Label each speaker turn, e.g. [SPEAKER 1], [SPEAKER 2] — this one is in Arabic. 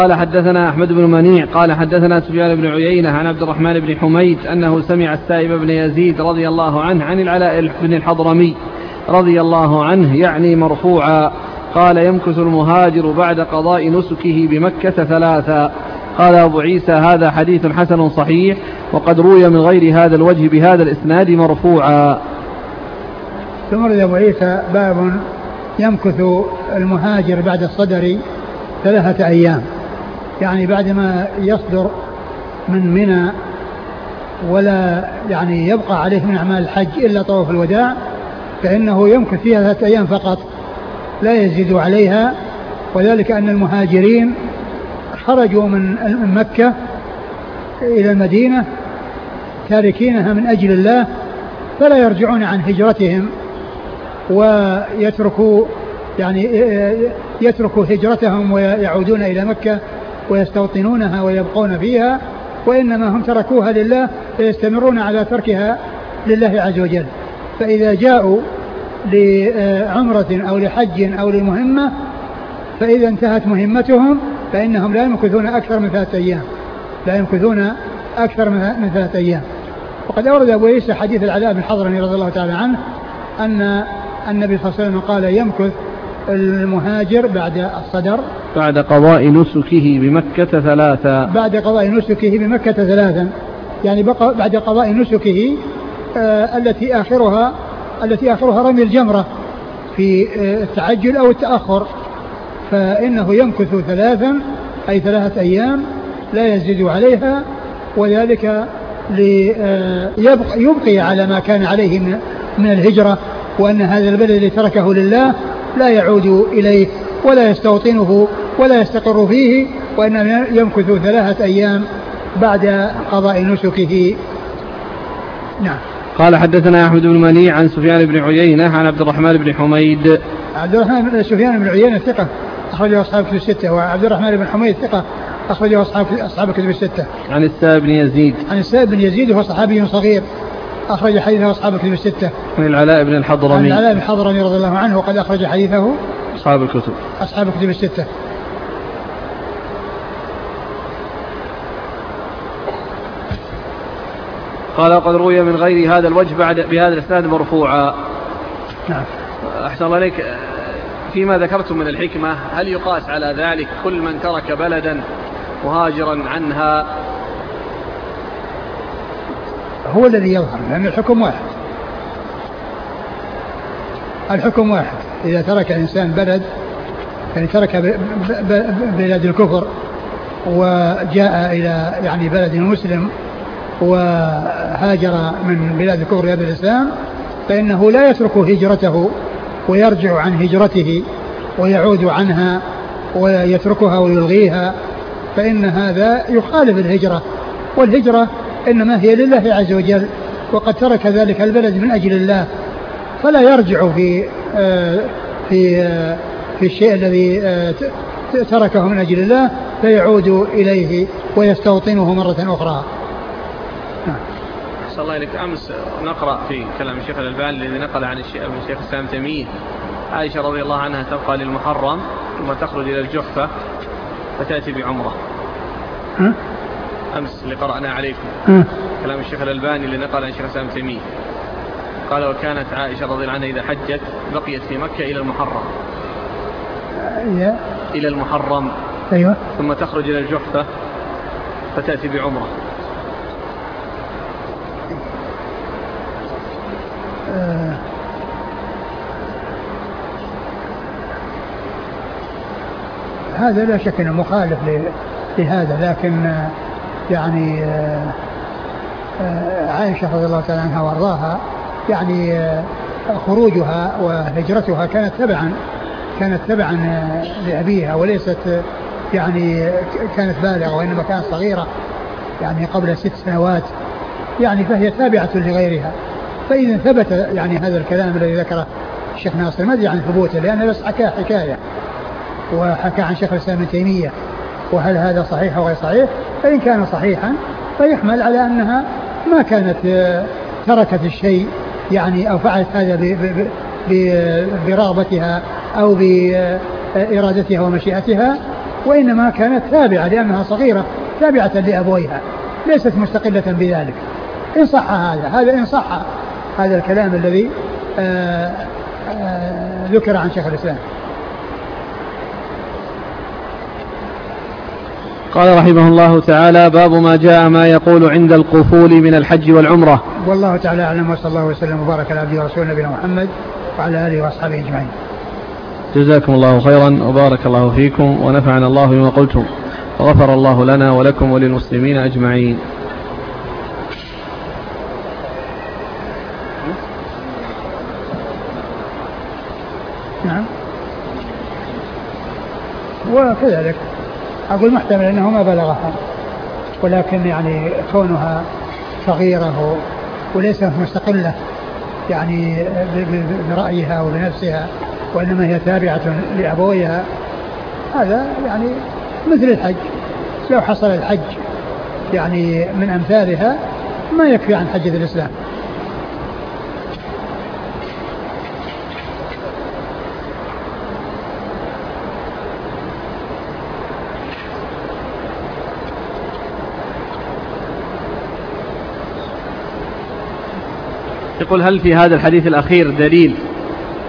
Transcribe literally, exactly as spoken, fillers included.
[SPEAKER 1] قال حدثنا أحمد بن منيع قال حدثنا سفيان بن عيينة عن عبد الرحمن بن حميد أنه سمع السائب بن يزيد رضي الله عنه عن العلاء بن الحضرمي رضي الله عنه يعني مرفوعا قال يمكث المهاجر بعد قضاء نسكه بمكة ثلاثا. قال أبو عيسى هذا حديث حسن صحيح وقد روي من غير هذا الوجه بهذا الإسناد مرفوعا.
[SPEAKER 2] ثم رد أبو عيسى باب يمكث المهاجر بعد الصدر ثلاثة أيام، يعني بعدما يصدر من منى ولا يعني يبقى عليه من أعمال الحج إلا طواف الوداع فإنه يمكث فيها ثلاثة أيام فقط لا يزيد عليها، وذلك أن المهاجرين خرجوا من مكة إلى المدينة تاركينها من أجل الله فلا يرجعون عن هجرتهم ويتركوا يعني يتركوا هجرتهم ويعودون إلى مكة ويستوطنونها ويبقون فيها، وإنما هم تركوها لله فيستمرون على تركها لله عز وجل. فإذا جاءوا لعمرة أو لحج أو لمهمة فإذا انتهت مهمتهم فإنهم لا يمكثون أكثر من ثلاثة أيام لا يمكثون أكثر من ثلاثة أيام. وقد أورد أبو عيسى حديث العلاء بن الحضرمي رضي الله تعالى عنه أن النبي صلى الله عليه وسلم قال يمكث المهاجر بعد الصدر
[SPEAKER 1] بعد قضاء نسكه بمكة ثلاثا
[SPEAKER 2] بعد قضاء نسكه بمكة ثلاثا يعني بقى بعد قضاء نسكه آه التي آخرها التي آخرها رمي الجمرة في آه التعجل أو التأخر، فإنه يمكث ثلاثا أي ثلاثة أيام لا يزيد عليها، وذلك ليبقي يبقي على ما كان عليه من, من الهجرة، وأن هذا البلد الذي تركه لله لا يعود إليه ولا يستوطنه ولا يستقر فيه، وإنما يمكث ثلاثة أيام بعد قضاء نسكه. نعم.
[SPEAKER 1] قال حدثنا أحمد بن منيع عن سفيان بن عيينة عن عبد الرحمن بن حميد.
[SPEAKER 2] عبد الرحمن بن سفيان بن عيينة ثقة أخرجه أصحاب كتب الستة، وعبد الرحمن بن حميد ثقة أخرجه أصحاب أصحاب كتب الستة.
[SPEAKER 1] عن السائب بن يزيد
[SPEAKER 2] عن السائب بن يزيد وهو صحابي صغير أخرج حديثه أصحاب كتب الستة.
[SPEAKER 1] عن العلاء بن الحضرمي
[SPEAKER 2] عن العلاء بن الحضرمي رضي الله عنه وقد أخرج حديثه
[SPEAKER 1] أصحاب الكتب
[SPEAKER 2] أصحاب كتب الستة.
[SPEAKER 1] قال قد روي من غير هذا الوجه بعد بهذا الإسناد مرفوعا.
[SPEAKER 2] نعم.
[SPEAKER 1] أحسن الله عليك، فيما ذكرتم من الحكمة هل يقاس على ذلك كل من ترك بلدا مهاجرا عنها؟
[SPEAKER 2] هو الذي يظهر، لأن الحكم واحد الحكم واحد إذا ترك إنسان بلد، يعني ترك بلاد الكفر وجاء إلى يعني بلد مسلم وهاجر من بلاد الكفر إلى بلاد الإسلام، فإنه لا يترك هجرته ويرجع عن هجرته ويعود عنها ويتركها ويلغيها، فإن هذا يخالف الهجرة، والهجرة إنما هي لله عز وجل، وقد ترك ذلك البلد من أجل الله، فلا يرجع في في في الشيء الذي تركه من أجل الله فيعود إليه ويستوطنه مرة أخرى.
[SPEAKER 1] صلى الله عليك. أمس نقرأ في كلام الشيخ الألباني الذي نقل عن الشيخ ابن الشيخ الإسلام تيمية عائشة رضي الله عنها تبقى للمحرم ثم تخرج إلى الجحفة فتأتي بعمرة. أمس اللي قرأنا عليكم كلام الشيخ الألباني اللي نقل عن الشيخ الإسلام تيمية قال وكانت عائشة رضي الله عنها إذا حجت بقيت في مكة إلى المحرم إلى المحرم
[SPEAKER 2] أيوة.
[SPEAKER 1] ثم تخرج إلى الجحفة فتأتي بعمرة.
[SPEAKER 2] آه هذا لا شك أنه مخالف لهذا، لكن آه يعني آه آه عائشة رضي الله تعالى عنها وارضاها يعني آه خروجها وهجرتها كانت تبعا كانت تبعا آه لأبيها، وليست آه يعني كانت بالغة، وإنما كانت صغيرة يعني قبل ست سنوات، يعني فهي تابعة لغيرها. فإذا ثبت يعني هذا الكلام الذي ذكره الشيخ ناصر ما أدري عن ثبوته، لأنه بس حكى حكاية وحكى عن شيخ الإسلام ابن تيمية، وهل هذا صحيح أو غير صحيح؟ فإن كان صحيحا فيحمل على أنها ما كانت تركت الشيء يعني أو فعلت هذا برغبتها أو بإرادتها ومشيئتها، وإنما كانت تابعة لأنها صغيرة تابعة لأبويها ليست مستقلة بذلك. إن صح هذا هذا إن صح هذا الكلام الذي آآ آآ ذكر عن شيخ الإسلام.
[SPEAKER 1] قال رحمه الله تعالى: باب ما جاء ما يقول عند القفول من الحج والعمرة.
[SPEAKER 2] والله تعالى أعلم، وصلى الله وسلم وبارك على عبده ورسوله نبينا محمد وعلى آله وأصحابه أجمعين.
[SPEAKER 1] جزاكم الله خيرا وبارك الله فيكم ونفعنا الله بما قلتم وغفر الله لنا ولكم وللمسلمين أجمعين.
[SPEAKER 2] نعم. وكذلك أقول محتمل أنه ما بلغها، ولكن يعني كونها صغيرة وليست مستقلة يعني برأيها وبنفسها، وإنما هي تابعة لأبويها، هذا يعني مثل الحج. لو حصل الحج يعني من أمثالها ما يكفي عن حجة الإسلام.
[SPEAKER 1] يقول: هل في هذا الحديث الأخير دليل